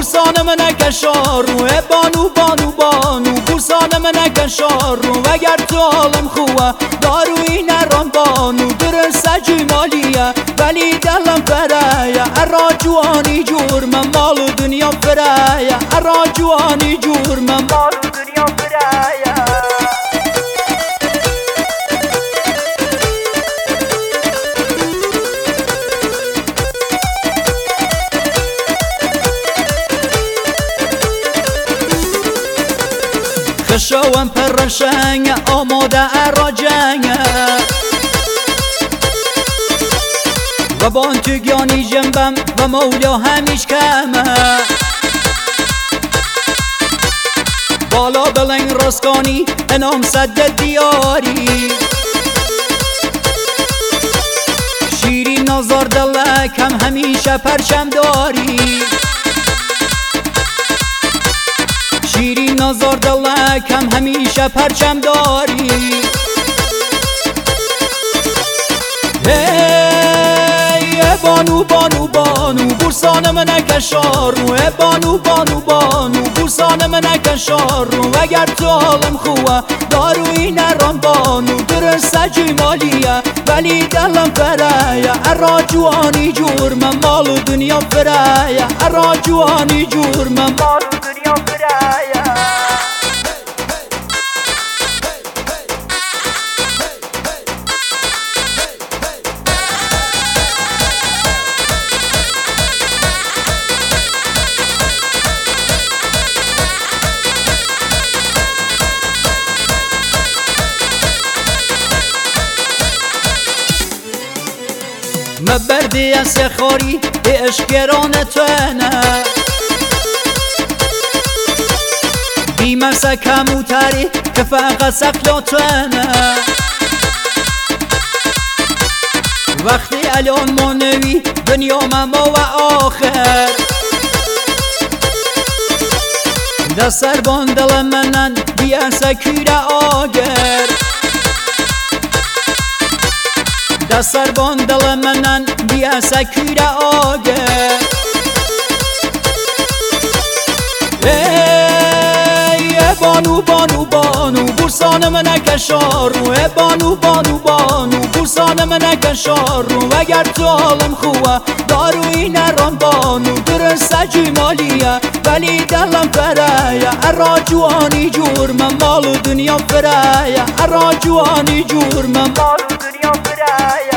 برسان من کشار رو بانو بانو بانو برسان من کشار رو وگر تو حالم خوبه داروی نران بانو درست جمالیه ولی دلم فرایه اراجوانی جور من مال دنیا فرایه اراجوانی جور من مال دنیا فرایه خشوام پرشنگ آماده اراجنگ و بان تو گیانی جنبم و مولا همیش کمه بالا بلنگ راسکانی انام صد دیاری شیرین نازار دلکم همیشه پرچم داری شیرین نازار دلکم همیشه پرچم داری بانو بانو بانو برسان من کشار رو بانو بانو بانو برسان من کشار رو اگر تو حالم خوبه داروی نران بانو درست جمالیه ولی دلم فرایه اراجوانی جور من مال دنیا فرایه اراجوانی جور من مال دنیا فرایه مبردی از خاری اشکران توانه بیمرسه کموتری که فقط سقلا توانه وقتی الان مانوی دنیا مما و آخر دستر باندل منن بیارسه کیر آگر دستر باندل منن بیارسه کیر آگر بانو بانو بانو برسان من کشار رو بانو بانو بانو برسان من کشار رو اگر تو حالم خوبه داروی نران بانو درست جمالیه ولی دلم فرایه اراجوانی جور من مال دنیا فرایه اراجوانی جور من مال دنیا فرایه